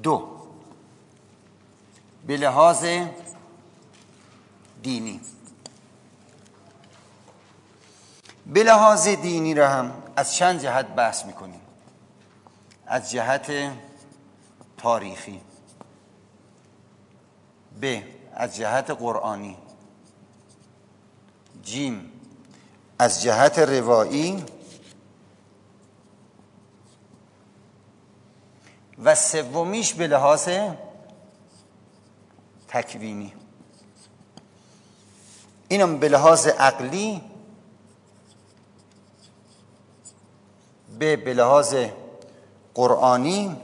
دو، به لحاظ دینی. به لحاظ دینی را هم از چند جهت بحث میکنیم. از جهت تاریخی، ب از جهت قرآنی، جیم از جهت روایی و سومیش به لحاظ تکوینی. اینم به لحاظ عقلی، به لحاظ قرآنی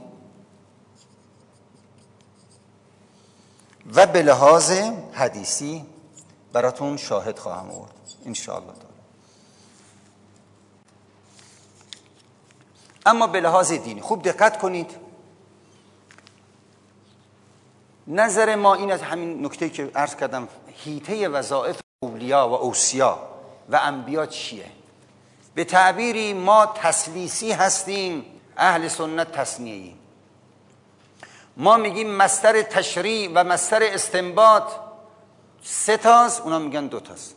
و به لحاظ حدیثی براتون شاهد خواهم آورد ان شاء الله تعالی. اما به لحاظ دینی خوب دقت کنید. نظر ما این از همین نکته که عرض کردم، حیطه وظایف اولیا و اوصیا و انبیا چیه؟ به تعبیری ما تثلیثی هستیم، اهل سنت تثنیه‌ای. ما میگیم مصدر تشریع و مصدر استنباط 3 تاست، اونا میگن 2 تاست.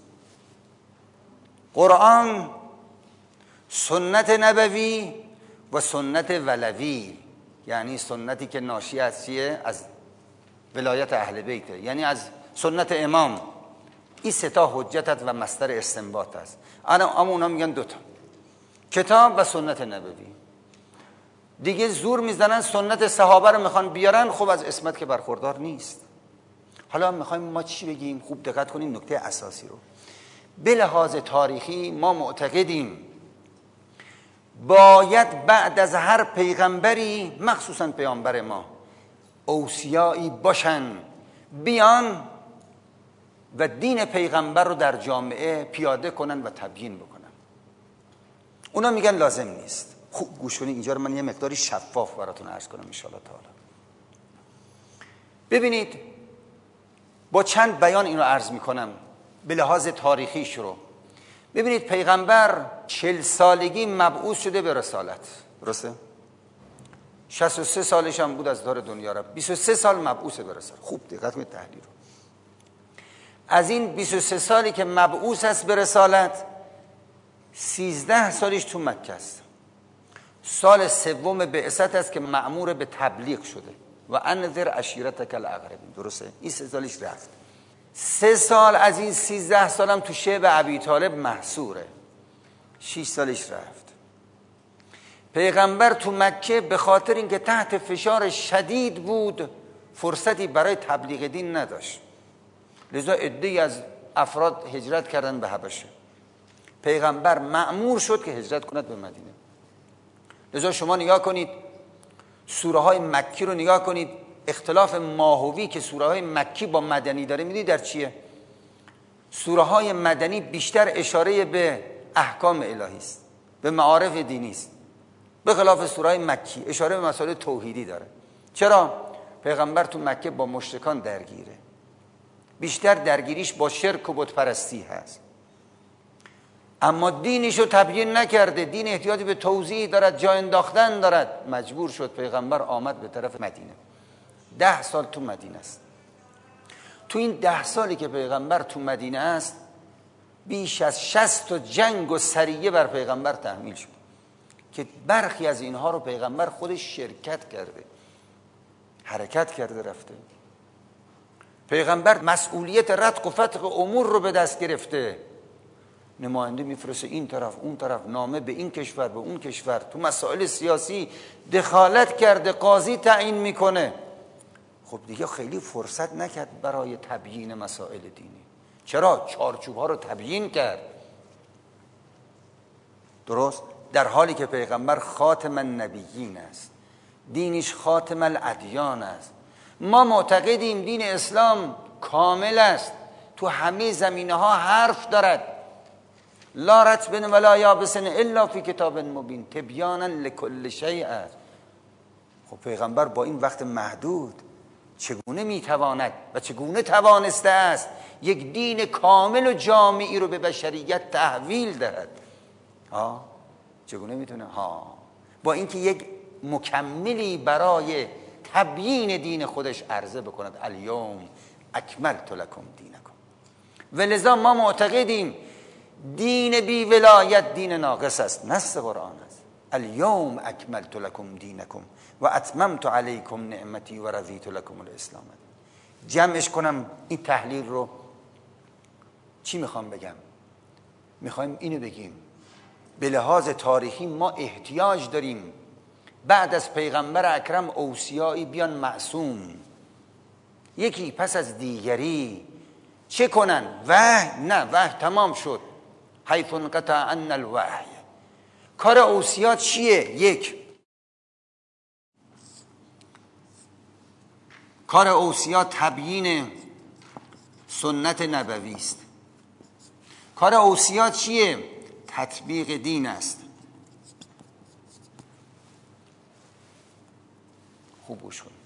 قرآن، سنت نبوی و سنت ولوی، یعنی سنتی که ناشی از چیه؟ از ولایت اهل بیته، یعنی از سنت امام. این 3 تا حجت و مصدر استنباط است. اما اونا میگن 2 تا، کتاب و سنت نبوی. دیگه زور میزنن سنت صحابه رو میخوان بیارن، خب از عصمت که برخوردار نیست. حالا میخوایم ما چی بگیم؟ خوب دقت کنیم نکته اساسی رو. به لحاظ تاریخی ما معتقدیم باید بعد از هر پیغمبری، مخصوصا پیامبر ما، اوصیایی باشن بیان و دین پیغمبر رو در جامعه پیاده کنن و تبیین بکنن. اونا میگن لازم نیست. خوب گوش کنید اینجا رو من یه مقداری شفاف براتون عرض کنم ان شاء الله تعالی. ببینید با چند بیان اینو عرض میکنم به لحاظ تاریخیش رو. ببینید پیغمبر 40 سالگی مبعوث شده به رسالت، درسته؟ 63 سالش هم بود از دار دنیا رفت. 23 سال مبعوث به رسالت. خوب دقت کنید تحلیل رو. از این 23 سالی که مبعوث است به رسالت، 13 سالش تو مکه است. سال سوم بعثت است که مأمور به تبلیغ شده و انذر عشیرتک الاقربین، درسته؟ این 3 سالش رفت. 3 سال از این 13 سالم تو شعب ابی طالب محصوره، 6 سالش رفت. پیغمبر تو مکه به خاطر اینکه تحت فشار شدید بود فرصتی برای تبلیغ دین نداشت، لذا عده‌ای از افراد هجرت کردن به حبشه. پیغمبر مأمور شد که هجرت کند به مدینه. لذا شما نگاه کنید سوره های مکی رو نگاه کنید، اختلاف ماهوی که سوره های مکی با مدنی داره میدید در چیه؟ سوره های مدنی بیشتر اشاره به احکام الهی است، به معارف دینی است، به خلاف سوره های مکی اشاره به مسائل توحیدی داره. چرا؟ پیغمبر تو مکه با مشرکان درگیره، بیشتر درگیریش با شرک و بت پرستی هست، اما دینشو تبیین نکرده. دین احتیاجی به توضیح دارد، جا انداختن دارد. مجبور شد پیغمبر آمد به طرف مدینه. 10 سال تو مدینه است. تو این 10 سالی که پیغمبر تو مدینه است بیش از 60 جنگ و سریه بر پیغمبر تحمیل شد که برخی از اینها رو پیغمبر خودش شرکت کرده، حرکت کرده، رفته. پیغمبر مسئولیت ردق و فتق امور رو به دست گرفته، نماینده میفرسته این طرف اون طرف، نامه به این کشور به اون کشور، تو مسائل سیاسی دخالت کرده، قاضی تعیین میکنه. خب دیگه خیلی فرصت نکرد برای تبیین مسائل دینی. چرا؟ چارچوب ها رو تبیین کرد، درست؟ در حالی که پیغمبر خاتم النبیین است، دینش خاتم الادیان است. ما معتقدیم دین اسلام کامل است، تو همه زمینه ها حرف دارد. لا رطب ولا یابس الا فی کتاب مبین تبیانا لکل شیء است. خب پیغمبر با این وقت محدود چگونه میتواند و چگونه توانسته است یک دین کامل و جامعی رو به بشریت تحویل دهد؟ چگونه میتونه؟ با اینکه یک مکملی برای تبیین دین خودش عرضه بکند الیوم اکملت لکم دینکم. ولذا ما معتقدیم دین بی ولایت دین ناقص است، نص قرآن است. الیوم اکملت لکم دینکم و اتممت علیکم نعمتی و رضیت لکم الاسلام. جمعش کنم این تحلیل رو، چی میخوام بگم؟ میخوایم اینو بگیم به لحاظ تاریخی ما احتیاج داریم بعد از پیغمبر اکرم اوصیایی بیان معصوم، یکی پس از دیگری چه کنن؟ وحی؟ نه، وحی تمام شد، حیث انقطع عنا الوحی. کار اوصیا چیه؟ یک، کار اوصیا تبیین سنت نبوی است. کار اوصیا چیه؟ تطبیق دین است. خوب گوش کن.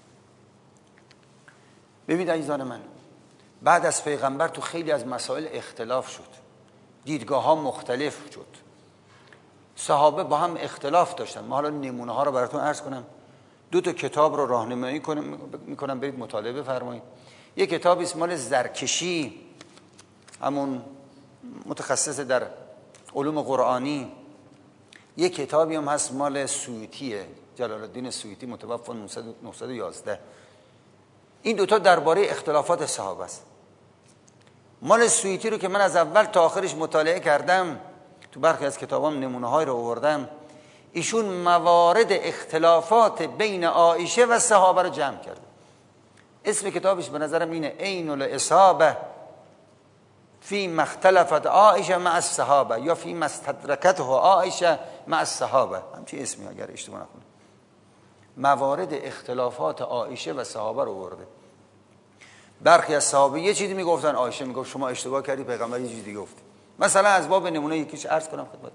ببینید عزیزان من، بعد از پیغمبر تو خیلی از مسائل اختلاف شد، دیدگاه ها مختلف شد، صحابه با هم اختلاف داشتن. ما حالا نمونه ها رو براتون عرض کنم. 2 کتاب رو راهنمایی میکنم برید مطالعه بفرمایید. یک کتابی است مال زرکشی، همون متخصص در علوم قرآنی. یک کتابی هم هست مال سیوطیه، جلال الدین سیوطی، متوفی 911. این 2 درباره اختلافات صحابه است. مال سیوطی رو که من از اول تا آخرش مطالعه کردم، تو برخی از کتابام نمونه‌های رو آوردم، ایشون موارد اختلافات بین عایشه و صحابه رو جمع کرده. اسم کتابش به نظرم اینه عین الاصابه فی ما اختلفت عایشه مع الصحابه یا فی ما استدرکته عایشه مع الصحابه، همچین اسمی اگر اشتباه نکنم. موارد اختلافات عایشه و صحابه رو آورده. برخی از صحابه یه چیزی میگفتن، عایشه میگفت شما اشتباه کردی، پیغمبر یه چیزی دیگه گفت. مثلا از باب نمونه یکیش عرض کنم خدمتتون.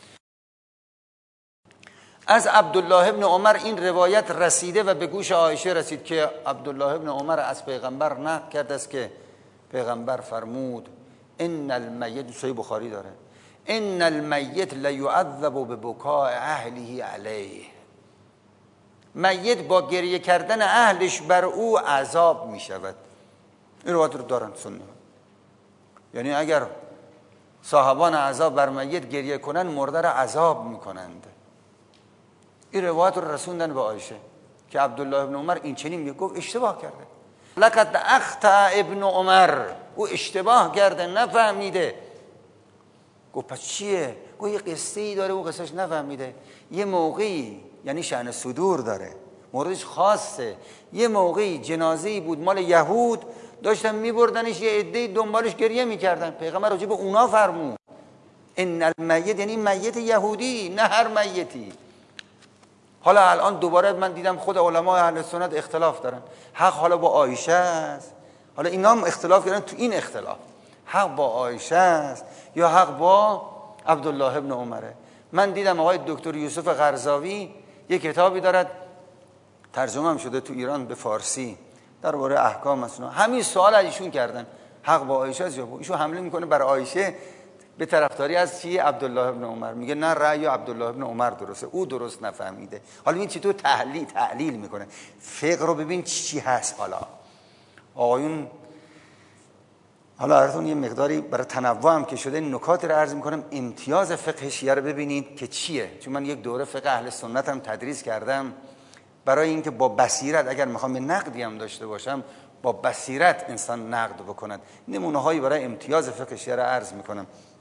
از عبدالله ابن عمر این روایت رسیده و به گوش عایشه رسید که عبدالله ابن عمر از پیغمبر نقل کرده است که پیغمبر فرمود ان المیت، صحیح بخاری داره، ان المیت لیعذب ببکاء اهله علیه. میت با گریه کردن اهلش بر او عذاب می شود. این روایت رو دارن سنی. یعنی اگر صاحبان عذاب بر میت گریه کنن، مرده را عذاب می کنند. این روایت رو رسوندن به عایشه که عبدالله ابن عمر این چنین میگه. گفت اشتباه کرده، لقد اخطأ ابن عمر، او اشتباه کرده، نفهمیده. گفت پس چیه؟ گفت یه قصه ای داره، او قصهش نفهمیده. یه موقعی، یعنی شأن صدور داره، موردش خاصه، یه موقعی جنازه‌ای بود مال یهود، داشتن میبردنش، یه عده‌ای دنبالش گریه میکردن. پیغمبر راجع به اونا فرمود ان المیت، یعنی میت یهودی، نه هر میتی. حالا الان دوباره من دیدم خود علمای اهل سنت اختلاف دارن. حق حالا با عایشه است، حالا اینا هم اختلاف کردن تو این اختلاف، حق با عایشه است یا حق با عبدالله ابن عمره. من دیدم آقای دکتر یوسف قرضاوی یک کتابی دارد، ترجمه هم شده تو ایران به فارسی، درباره احکام مثلا. همین سوال از ایشون کردن، حق با عایشه است یا با ایشون حمله میکنه بر عایشه به طرفداری از چی؟ عبدالله ابن عمر. میگه نه، رأی عبدالله ابن عمر درسته، او درست نفهمیده. حالا این چطور تحلیل میکنه؟ فقه رو ببین چی هست. حالا آقایون، حالا براتون یه مقداری برای تنوع هم که شده نکات رو عرض میکنم. امتیاز فقه شیعه رو ببینید که چیه، چون من یک دوره فقه اهل سنت هم تدریس کردم برای اینکه با بصیرت، اگر میخوام به نقدی هم داشته باشم، با بصیرت انسان نقد بکند. نمونه هایی برای امتیاز فقه شیعه رو عرض میکنم.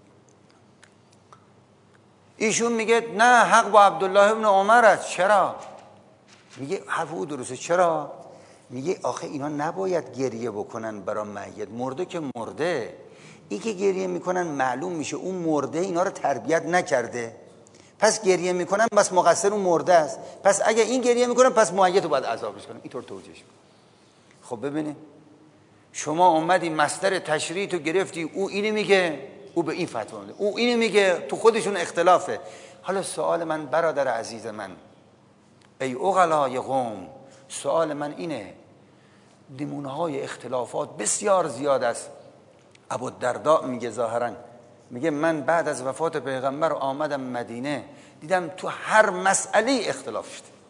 ایشون میگه نه، حق با عبدالله ابن عمر است. چرا؟ میگه حرف او درسته. چرا؟ میگه آخه اینا نباید گریه بکنن برای میت، مرده که مرده. این که گریه میکنن معلوم میشه اون مرده اینا رو تربیت نکرده، پس گریه میکنن، بس مقصر اون مرده است. پس اگه این گریه میکنن، پس میت رو باید عذابش کنن. اینطور توجیه شد. خب ببینید، شما اومدی مصدر تشریع تو گرفتی، او اینو میگه، او به این فتوا میده، او اینو میگه، تو خودشون اختلافه. حالا سوال من برادر عزیز من، ای عقلای قوم، سوال من اینه، نمونه های اختلافات بسیار زیاد است. ابوالدرداء میگه ظاهرا، میگه من بعد از وفات پیغمبر آمدم مدینه، دیدم تو هر مسئله اختلاف شده،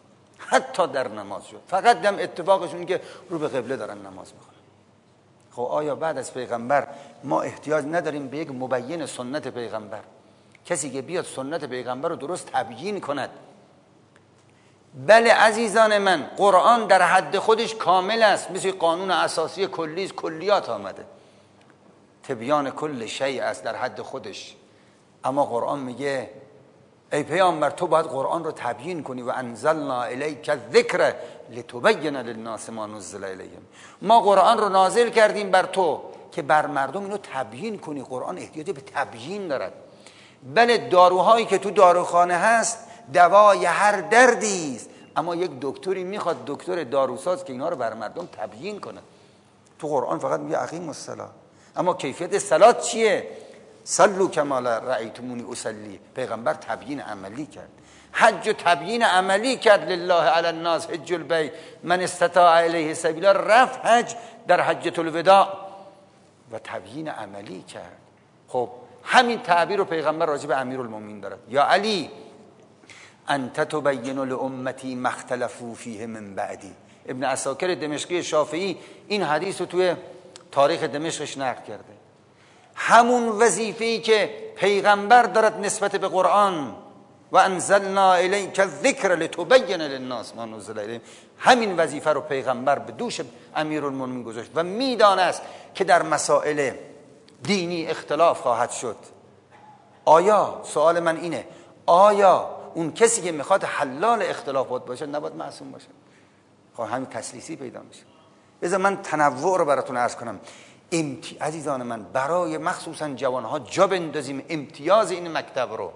حتی در نماز شد. فقط هم اتفاقشون که رو به قبله دارن نماز میخونن. خب آیا بعد از پیغمبر ما احتیاج نداریم به یک مبین سنت پیغمبر، کسی که بیاد سنت پیغمبر رو درست تبیین کند؟ بله عزیزان من، قرآن در حد خودش کامل است، مثل قانون اساسی کلی کلیات آمده، تبیان کل شیء است در حد خودش. اما قرآن میگه ای پیامبر تو باید قرآن رو تبیین کنی و انزلنا الیک الذکر لتبین للناس ما نزل الیهم. ما قرآن رو نازل کردیم بر تو که بر مردم اینو تبیین کنی. قرآن احتیاج به تبیین دارد. بله داروهایی که تو داروخانه هست دوای هر دردی است، اما یک دکتری میخواد، دکتر داروساز، که اینا رو بر مردم تبیین کنه. تو قرآن فقط میگه اقیموا الصلاة، اما کیفیت صلات چیه؟ صلوا کما رأیتمونی اصلی. پیغمبر تبیین عملی کرد. حج تبیین عملی کرد. لله علی الناس حج البیت من استطاع الیه سبیلا. رفت حج در حجة الوداع و تبیین عملی کرد. خب همین تعبیر رو پیغمبر راجع به امیرالمومنین دارد. یا علی انت تبین لامتی ما اختلفوا فیه من بعدی. ابن عساکر دمشقی شافعی این حدیث رو توی تاریخ دمشقش نقل کرده. همون وظیفه‌ای که پیغمبر دارد نسبت به قرآن، و انزلنا الیک الذکر لتبین للناس ما نزل الیهم، همین وظیفه رو پیغمبر به دوش امیرالمومنین گذاشت و میدانست که در مسائل دینی اختلاف خواهد شد. آیا سوال من اینه، آیا اون کسی که میخواد حلال اختلافات باشه نباید معصوم باشه؟ خب همین تسلیسی پیدا میشه. بذار من تنوع رو براتون عرض کنم. عزیزان من، برای مخصوصا جوانها جا بندازیم امتیاز این مکتب رو.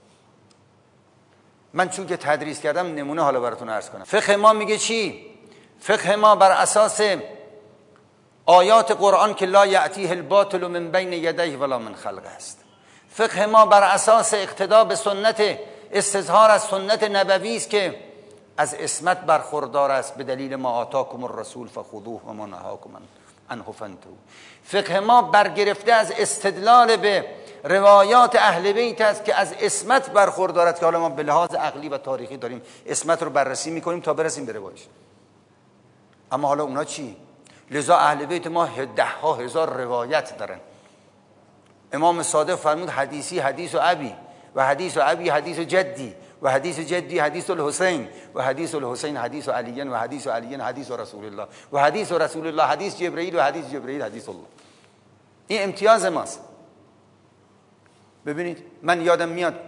من چون که تدریس کردم نمونه حالا براتون عرض کنم. فقه ما میگه چی؟ فقه ما بر اساس آیات قرآن که لا یأتیه الباطل من بین یدیه ولا من خلقه است. فقه ما بر اساس اقتدا به سنت، استظهار از سنت نبوی است که از عصمت برخوردار است، به دلیل ما آتاکم الرسول فخذوه و ما نهاکم عنه فانتهوا. فقه ما برگرفته از استدلال به روایات اهل بیت است که از عصمت برخوردارد، که حالا ما به لحاظ عقلی و تاریخی داریم عصمت رو بررسی میکنیم تا برسیم به روایش. اما حالا اونا چی؟ لذا اهل بیت ما 10,000 روایت دارن. امام صادق فرمود حدیثی حدیث و ابی، و حدیث و ابی حدیث و جدی، و حدیث جدی حدیث الحسین، و حدیث الحسین حدیث علی، و حدیث علی حدیث رسول الله، و حدیث رسول الله حدیث جبرئیل، و حدیث جبرئیل حدیث الله. این امتیاز ماست. ببینید من یادم میاد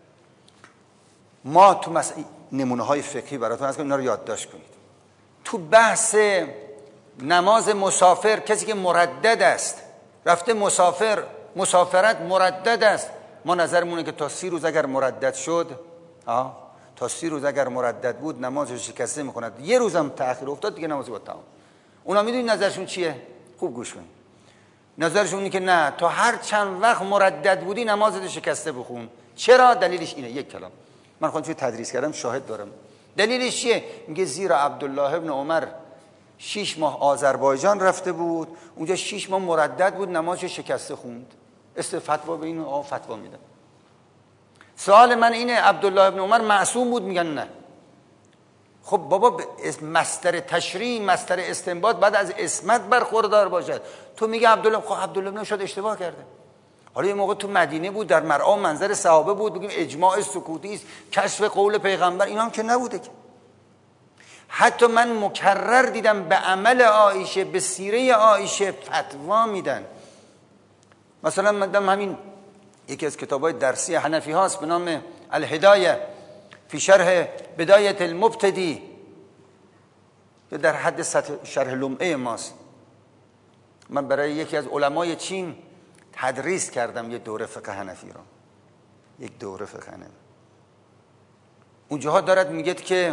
ما تو نمونه های فقهی براتون از اینا رو یادداشت کنید. تو بحث نماز مسافر، کسی که مردد است رفته مسافرت مردد است، ما نظرمونه که تا 30 روز اگر مردد شد، تا 30 روز اگر مردد بود نمازش شکسته میکند. یه روزم تأخیر افتاد دیگه نمازی با تمام. اونا میدونید نظرشون چیه؟ خوب گوش کنید. نظرشون اینه که نه، تا هر چند وقت مردد بودی نمازت شکسته بخون. چرا؟ دلیلش اینه. یک کلام من خودم تدریس کردم شاهد دارم. دلیلش چیه؟ میگه زیرا عبدالله ابن عمر 6 ماه آذربایجان رفته بود، اونجا 6 ماه مردد بود، نمازش شکسته خوند. فتوا به اینو فتوا میدن. سوال من اینه عبدالله ابن عمر معصوم بود؟ میگن نه. خب بابا مصدر تشریع، مصدر استنباط بعد از عصمت برخوردار باشد. تو میگه عبدالله، خب عبدالله ابن شاید اشتباه کرده. حالا یه موقع تو مدینه بود، در مرعا منظر صحابه بود، بگیم اجماع سکوتی است، کشف قول پیغمبر، اینا هم که نبوده که. حتی من مکرر دیدم به عمل عایشه، به سیره عایشه فتوا میدن. مثلا من همین یکی از کتابای درسی حنفی هاست به نام الهدایه فی شرح بدایت المبتدی، که در حد سطح شرح لمعه ماست. من برای یکی از علمای چین تدریس کردم یه دوره فقه حنفی رو، یک دوره فقه حنفی. اونجاها دارد میگه که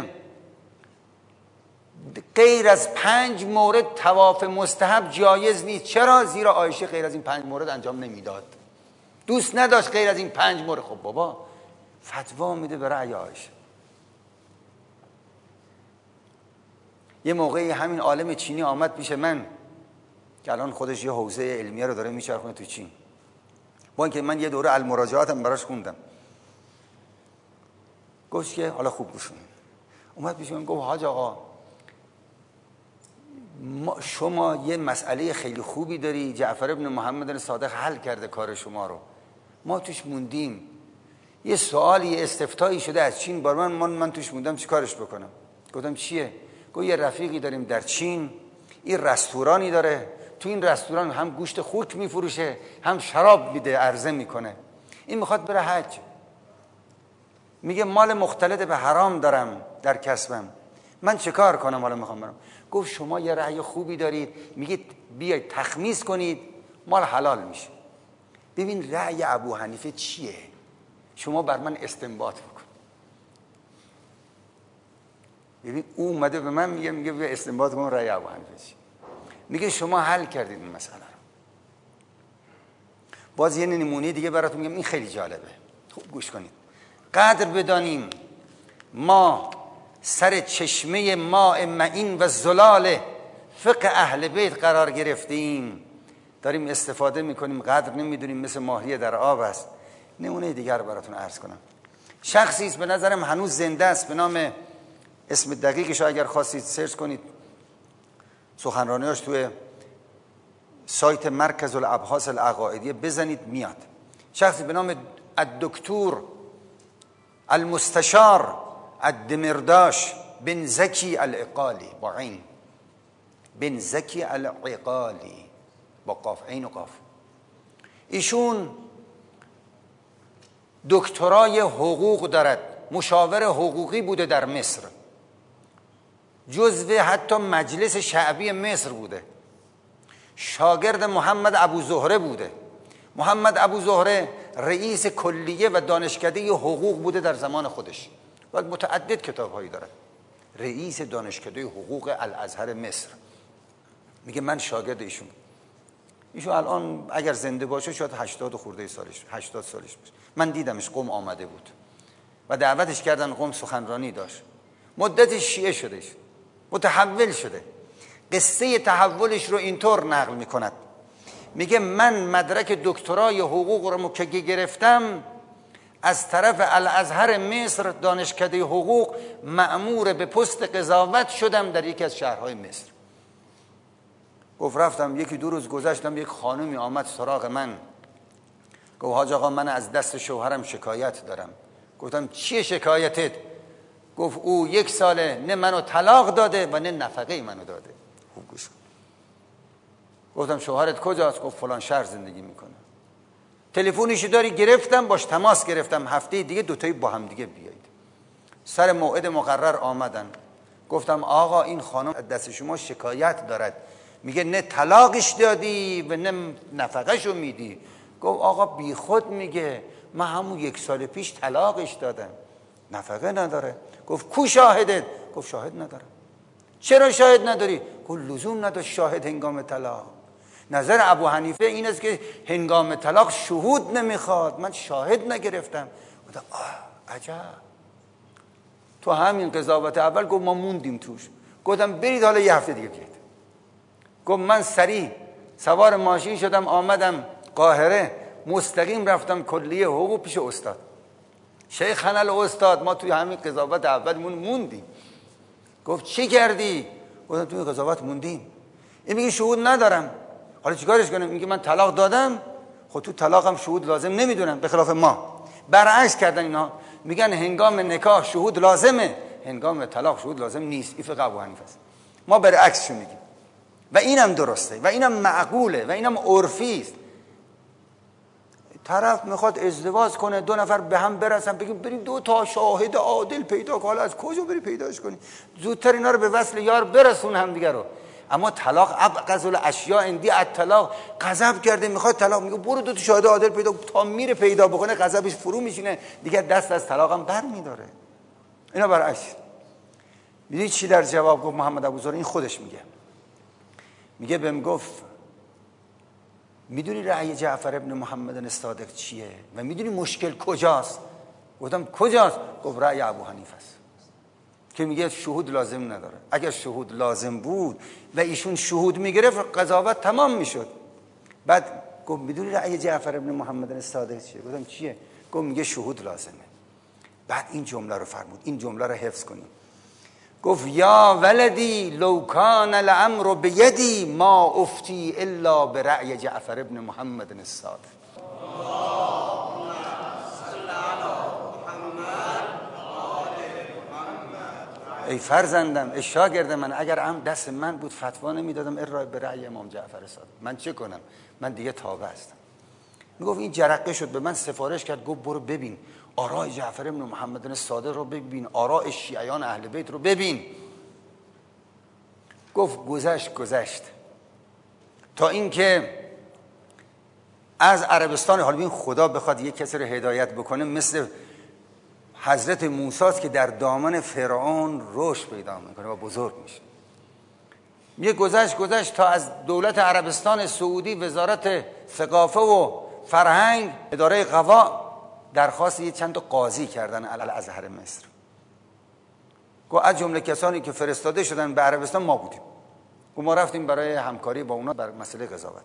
غیر از 5 مورد طواف مستحب جایز نیست. چرا؟ زیرا عایشه غیر از این 5 مورد انجام نمیداد، دوست نداشت غیر از این 5 مورد. خب بابا فتوا میده به رأی عایشه. یه موقعی همین عالم چینی آمد پیش من که الان خودش یه حوزه علمیه رو داره میچرخونه تو چین، با اینکه من یه دوره المراجعاتم براش خوندم. گفت که حالا خوب گوش کنید، اومد پیش من گفت حاج آقا شما یه مسئله خیلی خوبی داری، جعفر ابن محمد صادق حل کرده کار شما رو، ما توش موندیم. یه سوالی استفتایی شده از چین بار من توش موندم، چی کارش بکنم؟ گفتم چیه؟ گفت یه رفیقی داریم در چین، این رستورانی داره، تو این رستوران هم گوشت خوک میفروشه هم شراب میده، عرضه میکنه. این میخواد بره حج، میگه مال مختلط به حرام دارم در کسبم، من چه کار کنم حالا میخوام برم؟ گفت شما یه رأی خوبی دارید، میگید بیاید تخمیس کنید مال حلال میشه. ببین رأی ابو حنیفه چیه، شما بر من استنباط بکن. ببین او اومده به من میگه بیا استنباط کن رأی ابو حنیفه چیه. میگه شما حل کردید این مسئله رو. باز یه نمونه دیگه براتون میگم، این خیلی جالبه، خوب گوش کنید. قدر بدانیم ما سر چشمه ماء معین و زلال فقه اهل بیت قرار گرفتیم، داریم استفاده میکنیم، قدر نمیدونیم، مثل ماهی در آب است. نمونه دیگر براتون عرض کنم. شخصی است به نظرم هنوز زنده است، به نام، اسم دقیقش اگر خواستید سرچ کنید، سخنرانیاش توی سایت مرکز الابحاث العقائدی بزنید میاد. شخصی به نام الدکتر المستشار الدمرداش بن زکی العقالی، با عین، بن زکی العقالی با قاف، عین و قاف. ایشون دکترای حقوق دارد، مشاور حقوقی بوده در مصر، جزو حتی مجلس شعبی مصر بوده، شاگرد محمد ابو زهره بوده. محمد ابو زهره رئیس کلیه و دانشکده حقوق بوده در زمان خودش و متعدد کتاب‌هایی دارد. رئیس دانشکده حقوق الازهر مصر. میگه من شاگرد ایشون الان اگر زنده باشه شاید 80 خورده سالش، 80 سالش باشه. من دیدمش، قم آمده بود و دعوتش کردن، قم سخنرانی داشت. مدت شیعه شدش، متحول شده. قصه تحولش رو اینطور نقل میکند، میگه من مدرک دکترای حقوق رو که گرفتم از طرف الازهر مصر، دانشکده حقوق، مأمور به پست قضاوت شدم در یکی از شهرهای مصر. گفت رفتم یکی دو روز گذشتم، یک خانمی آمد سراغ من، گفت حاج آقا من از دست شوهرم شکایت دارم. گفتم چیه شکایتت؟ گفت او 1 ساله نه منو طلاق داده و نه نفقه منو داده. خوب گوش کن. گفتم شوهرت کجاست؟ گفت فلان شهر زندگی میکنه. تلفنشو داری؟ گرفتم، باش تماس گرفتم، هفته دیگه دوتایی با هم دیگه بیایید. سر موعد مقرر آمدن. گفتم آقا این خانم دست شما شکایت دارد، میگه نه طلاقش دادی و نه نفقهشو میدی. گفت آقا بی خود میگه، من همون 1 سال پیش طلاقش دادم، نفقه نداره. گفت کو شاهدت؟ گفت شاهد ندارم. چرا شاهد نداری؟ گفت لزوم نداشت شاهد هنگام طلاق. نظر ابو حنیفه این است که هنگام طلاق شهود نمیخواد، من شاهد نگرفتم. گفتم عجب. تو همین قضاوت اول گفت ما موندیم توش. گفتم برید حالا 1 هفته دیگه بیاید. گفت من سریع سوار ماشین شدم آمدم قاهره، مستقیم رفتم کلیه حقوق پیش استاد شیخ حنل استاد. ما توی همین قضاوت اولمون موندیم. گفت چی کردی؟ گفتم توی قضاوت موندیم. این میگه شهود ندارم، حالا چیکارش کنم؟ میگه من طلاق دادم. خب تو طلاقم شهود لازم نمیدونن، به خلاف ما برعکس کردن اینا، میگن هنگام نکاح شهود لازمه، هنگام طلاق شهود لازم نیست. این فقه ابو حنیفه است. ما برعکسش میگیم و اینم درسته و اینم معقوله و اینم عرفی است. طرف میخواد ازدواج کنه، 2 نفر به هم برسن، بگیم بریم 2 تا شاهد عادل پیدا کن. حالا از کجا بری پیداش کنی؟ زودتر اینا رو به وصل یار برسون هم دیگه رو. اما طلاق ابغض الاشیاء عندی الطلاق. غضب کرده میخواد طلاق، میگه برو 2 تا شاهد عادل پیدا کن. تا میره پیدا بکنه غضبش فرو میشینه دیگه، دست از طلاقم بر میداره. اینا برعکس. میدونی چی در جواب گفت محمد ابو زهره؟ این خودش میگه بهم گفت میدونی رأی جعفر ابن محمد صادق چیه و میدونی مشکل کجاست؟ گفتم کجاست؟ گفت رأی ابو حنیفه است که میگه شهود لازم نداره. اگر شهود لازم بود و ایشون شهود میگرفت قضاوت تمام میشد. بعد گفت میدونی رأی جعفر ابن محمد صادق چیه؟ گفتم چیه؟ گفت میگه شهود لازمه. بعد این جمله رو فرمود، این جمله رو حفظ کنیم. گفت یا ولدی لو کان الامر بیدی ما افتی الا برأی جعفر ابن محمد الصادق. ای فرزندم، ای شاگرد من، اگر هم دست من بود فتوا نمیدادم الا برأی امام جعفر صادق. من چه کنم؟ من دیگه تابع هستم. میگفت این جرقه شد، به من سفارش کرد، گفت برو ببین آراء جعفر ابن محمد الصادق رو ببین، آراء شیعیان اهل بیت رو ببین. گفت گذشت تا اینکه از عربستان، حالا ببین خدا بخواد یک کسی رو هدایت بکنه مثل حضرت موسی است که در دامن فرعون رشد پیدا میکنه و بزرگ میشه. یه گذشت تا از دولت عربستان سعودی وزارت ثقافه و فرهنگ، اداره قضا درخواست یه چند تا قاضی کردن الازهر مصر. گفت از جمله کسانی که فرستاده شدن به عربستان ما بودیم. گفت ما رفتیم برای همکاری با اونا بر مسئله قضاوت.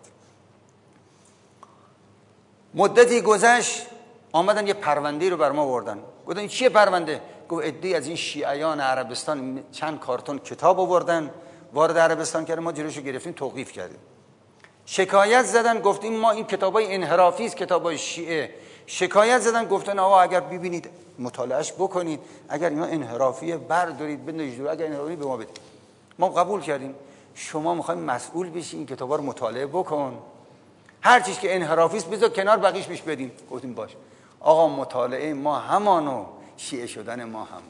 مدتی گذشت، آمدن یه پرونده رو بر ما آوردن. گفتن این چیه پرونده؟ گفت عده‌ای از این شیعیان عربستان چند کارتون کتاب آوردن، وارد عربستان کردن، ما جلوشو گرفتیم توقیف کردیم. شکایت زدن، گفتیم ما این کتابای انحرافی است، کتابای شیعه. شکایت زدن، گفتن آقا اگر ببینید مطالعهش بکنید، اگر اینا انحرافیه بردارید بندازید دور، اگر انحرافی به ما بدید. ما قبول کردیم. شما میخوایم مسئول بشی، این کتابا رو مطالعه بکن، هر چیز که انحرافی است بذار کنار، بقیش پیش بدیم. گفتیم باش. آقا مطالعه ما همانو، شیعه شدن ما هم.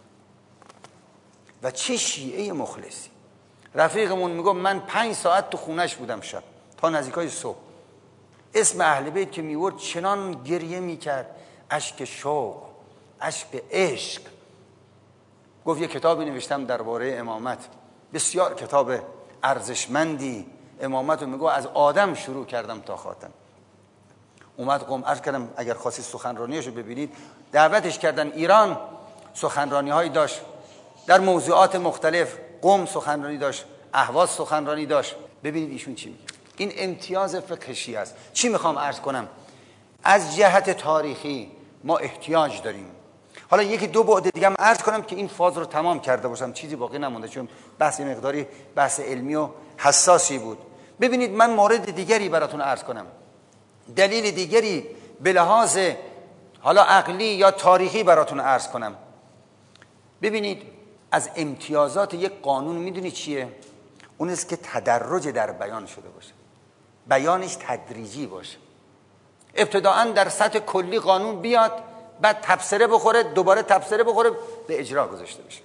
و چه شیعه مخلصی. رفیقمون میگه من 5 ساعت تو خونش بودم شب تا نزدیکای صبح. اسم اهل بیت که میورد چنان گریه میکرد، اشک شوق، اشک عشق. گفت یه کتابی نوشتم درباره امامت، بسیار کتاب ارزشمندی. امامت رو میگه از آدم شروع کردم تا خاتم. اومد قم، عرض کردم اگر خواستید سخنرانیشو ببینید، دعوتش کردن ایران، سخنرانی هایی داشت در موضوعات مختلف. قم سخنرانی داشت، اهواز سخنرانی داشت. ببینید ایشون چی میگه. این امتیاز فقه شیعه است. چی میخوام عرض کنم؟ از جهت تاریخی ما احتیاج داریم. حالا یکی دو بعد دیگه هم عرض کنم که این فاز رو تمام کرده باشم، چیزی باقی نمونده، چون بحث مقداری بحث علمی و حساسی بود. ببینید من مورد دیگری براتون عرض کنم، دلیل دیگری به لحاظ حالا عقلی یا تاریخی براتون عرض کنم. ببینید از امتیازات یک قانون میدونید چیه؟ اون است که تدرج در بیان شده باشه، بیانش تدریجی باشه. ابتداءً در سطح کلی قانون بیاد، بعد تبصره بخوره، دوباره تبصره بخوره، به اجرا گذاشته بشه.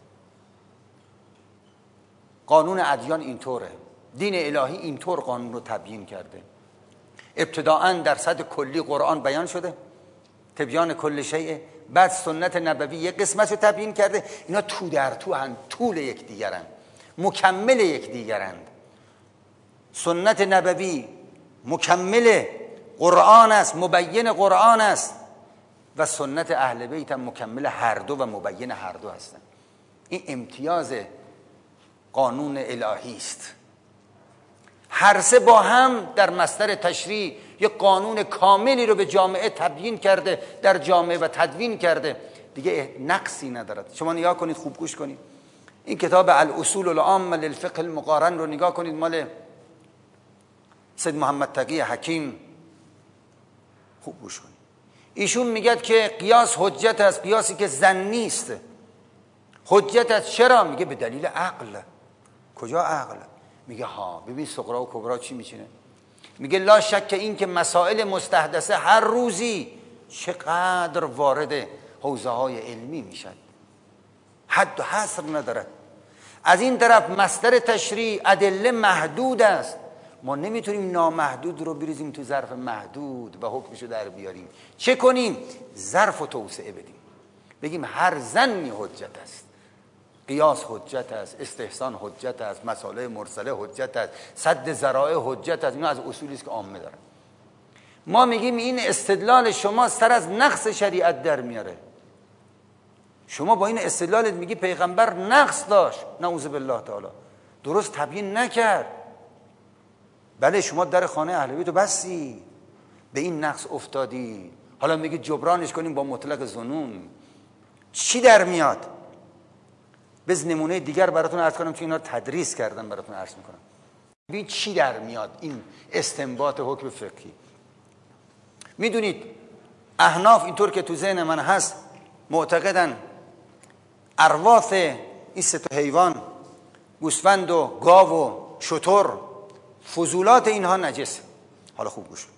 قانون ادیان اینطوره، دین الهی اینطور قانون رو تبیین کرده. ابتداءً در سطح کلی قرآن بیان شده، تبیان کل شیء، بعد سنت نبوی یک قسمت رو تبیین کرده. اینا تو در تو هستند، طول یک دیگرند، مکمل یک دیگرند. سنت نبوی مکمل قرآن است، مبین قرآن است، و سنت اهل بیت هم مکمل هر دو و مبین هر دو هستند. این امتیاز قانون الهی است. هر سه با هم در مصدر تشریع یک قانون کاملی رو به جامعه تبیین کرده، در جامعه و تدوین کرده، دیگه نقصی ندارد. شما نگاه کنید، خوب گوش کنید، این کتاب الاصول العامه للفقه المقارن رو نگاه کنید، مال سید محمد تقی حکیم. خوب گوش کنید. ایشون میگه که قیاس حجت است، قیاسی که ظنی است. حجت است چرا؟ میگه به دلیل عقل. کجا عقل؟ میگه ها ببین صغرا و کبرا چی میچینه. میگه لا شک این که مسائل مستحدثه هر روزی چقدر وارد حوزه های علمی میشن، حد و حصر ندارد. از این طرف مصدر تشریع ادله محدود است، ما نمیتونیم نامحدود رو بریزیم تو ظرف محدود و حکمشو در بیاریم. چه کنیم؟ ظرف و توسعه بدیم، بگیم هر ظنی حجت است، قیاس حجت است، استحسان حجت است، مسائل مرسله حجت است، سد ذرائع حجت است. اینا از اصولی است که عامه دارن. ما میگیم این استدلال شما سر از نقص شریعت در میاره. شما با این استدلالت میگی پیغمبر نقص داشت، نعوذ بالله تعالی، درست تبیین نکرد. بله شما در خانه اهل بیت رو بستی، به این نقص افتادی، حالا میگی جبرانش کنیم با مطلق ظنون. چی در میاد؟ بز نمونه دیگر براتون عرض کنم، چون اینا رو تدریس کردم براتون عرض میکنم. ببین چی در میاد این استنباط حکم فقهی. میدونید احناف اینطور که تو ذهن من هست معتقدن ارواث این سه تا حیوان، گوسفند و گاو و شتر، فضولات اینها نجسه. حالا خوب گوش.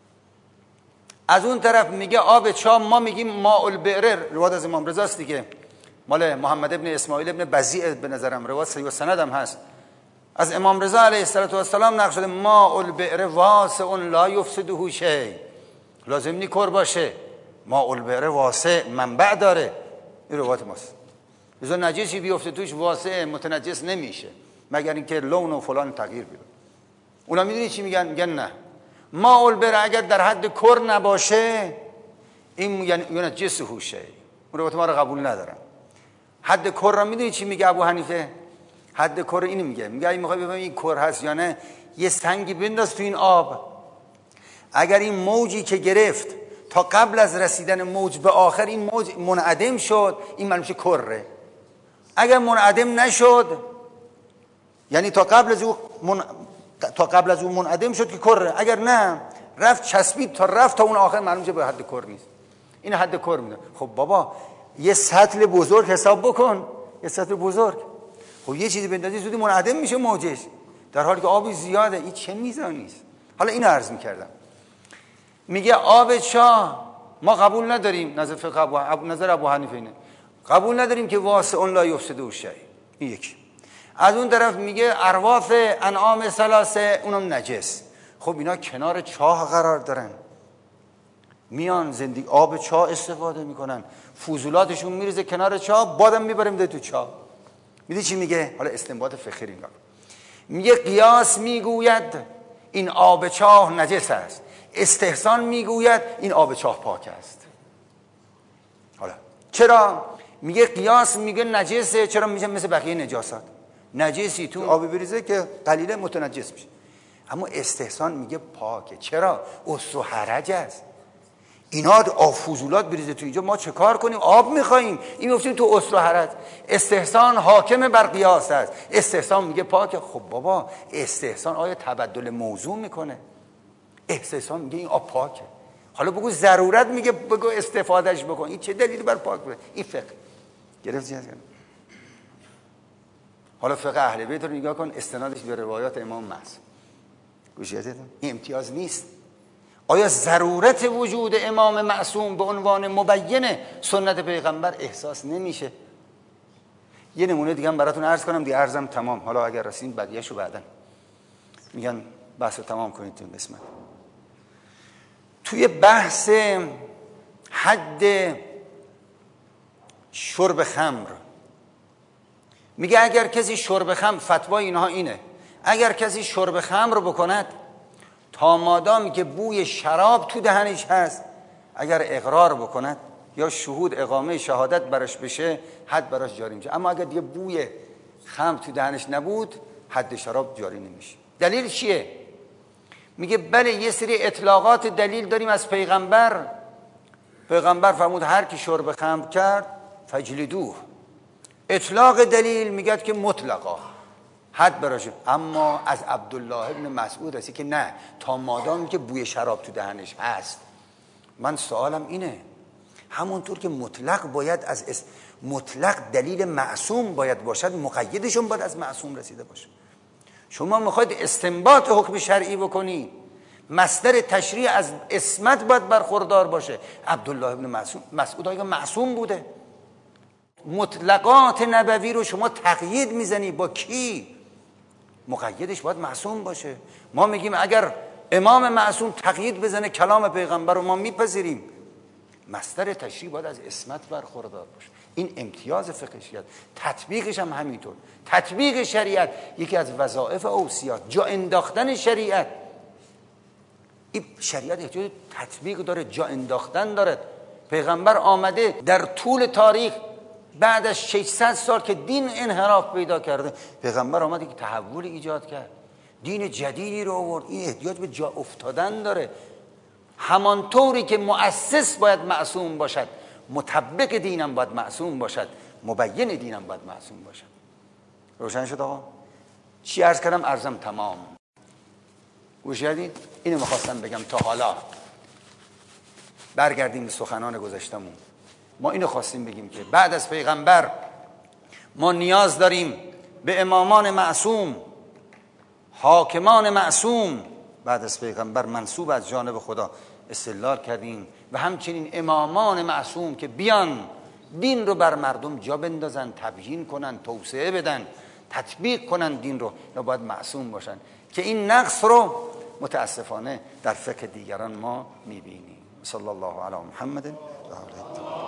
از اون طرف میگه آب چاه، ما میگیم ماء البئر، روایت از امام رضا است دیگه، مال محمد ابن اسماعیل ابن بزیع به نظرم، روایت صحیح و سند هم هست. از امام رضا علیه السلام نقل شده ماء البئر واسع لا یفسده شیء، لازم نی کر باشه، ماء البئر واسع منبع داره. این روایت ماست. بذار نجسی بیفته توش واسع متنجس نمیشه مگر اینکه لون و فلان تغییر بیاره. اونا میدونی چی میگن؟ میگن نه، ماء البئر اگر در حد کر نباشه این ینجسه شیء، اون روایت ما رو قبول ندارن. حد کر را میدونی چی میگه ابو حنیفه؟ حد کر اینو میگه اگه میخوای ببینی این کر هست یا نه، یه سنگی بنداز تو این آب، اگر این موجی که گرفت تا قبل از رسیدن موج به آخر این موج منعدم شد، این معلوم میشه کره. اگر منعدم نشد یعنی تا قبل از اون منعدم شد که کره، اگر نه رفت چسبید تا اون آخر، معلوم میشه به حد کر نیست. این حد کر میده. خب بابا یه سطل بزرگ حساب بکن، یه سطل بزرگ، خب یه چیزی بندازی زودی منعدم میشه موجش، در حالی که آبی زیاده. این چه میزانی است؟ حالا اینو عرض میکردم. میگه آب چاه ما قبول نداریم، نظر ابو حنیفه اینه، قبول نداریم که واسع لا یفسده شیء. این یکی. از اون طرف میگه ارواث انعام ثلاثه اونم نجس. خب اینا کنار چاه قرار دارن، میان زندگی آب چاه استفاده میکنن، فضولاتشون میریزه کنار چاه، بادم میبره میده تو چاه. میدونی چی میگه؟ حالا استنباط فقهی نگاه. میگه قیاس میگوید این آب چاه نجس است، استحسان میگوید این آب چاه پاک است. حالا چرا میگه قیاس میگه نجسه؟ چرا میشه مثل بقیه نجاسات نجسی تو آب بریزه که قلیل متنجس میشه، اما استحسان میگه پاکه. چرا؟ اسر و حرج است. اینا فضولات بریزه تو اینجا، ما چه کار کنیم؟ آب میخواییم، این میفتیم تو اسر و حرج. استحسان حاکم بر قیاس است، استحسان میگه پاکه. خب بابا استحسان آیا تبدل موضوع میکنه؟ استحسان میگه این آب پاکه. حالا بگو ضرورت میگه بگو استفادهش بکن، این چه دلیلی بر پاک بره؟ این فقه گرفتی؟ حالا فقه اهل بیت رو نگاه کن، استنادش به روایات امام معصوم. گوشیتتون این امتیاز نیست. آیا ضرورت وجود امام معصوم به عنوان مبین سنت پیغمبر احساس نمیشه؟ یه نمونه دیگه هم براتون عرض کنم دیگه، عرضم تمام. حالا اگر رسید بقیه‌شو بعدن میگن بحثو تمام کنید تو این قسمت. توی بحث حد شرب خمر میگه اگر کسی شرب خمر، فتوای اینها اینه، اگر کسی شرب خمر بکند تا مادامی که بوی شراب تو دهنش هست، اگر اقرار بکند یا شهود اقامه شهادت براش بشه، حد براش جاری میشه. اما اگر دیگه بوی خمر تو دهنش نبود، حد شراب جاری نمیشه. دلیل چیه؟ میگه بله یه سری اطلاقات دلیل داریم از پیغمبر. پیغمبر فرمود هر کی شرب خمر کرد فجلدوه. اطلاق دلیل میگه که مطلقا حد براشه. اما از عبدالله ابن مسعود رسید که نه، تا مادامی که بوی شراب تو دهنش هست. من سوالم اینه، همونطور که مطلق باید از مطلق دلیل معصوم باید باشد، مقیدشون باید از معصوم رسیده باشه. شما میخواید استنباط حکم شرعی بکنی، مصدر تشریع از عصمت باید برخوردار باشه. عبدالله ابن مسعود آیا معصوم بوده؟ مطلقات نبوی رو شما تقیید میزنی با کی؟ مقیدش باید معصوم باشه. ما میگیم اگر امام معصوم تقیید بزنه کلام پیغمبر رو ما میپذیریم، مصدر تشریع باید از عصمت برخوردار باشه. این امتیاز فقه شریعت. تطبیقش هم همینطور. تطبیق شریعت یکی از وظایف اوصیات، جا انداختن شریعت. این شریعت احتیاج تطبیق داره، جا انداختن داره. پیغمبر آمده در طول تاریخ بعد از 600 سال که دین انحراف پیدا کرده، پیغمبر آمده که تحول ایجاد کرد، دین جدیدی رو آورد. این احتیاج به جا افتادن داره. همانطوری که مؤسس باید معصوم باشد، مطبق دینم باید معصوم باشد. مبین دینم باید معصوم باشن. روشن شد آقا؟ چی عرض کردم؟ عرضم تمام. گوش کردید؟ اینو میخواستم بگم. تا حالا برگردیم به سخنان گذشتمون. ما اینو خواستیم بگیم که بعد از پیغمبر ما نیاز داریم به امامان معصوم، حاکمان معصوم بعد از پیغمبر منصوب از جانب خدا استدلال کردیم، و همچنین امامان معصوم که بیان دین رو بر مردم جا بندازن، تبیین کنن، توسعه بدن، تطبیق کنن دین رو. یا باید معصوم باشن که این نقص رو متاسفانه در فقه دیگران ما میبینیم. صلی الله علی محمد و آله.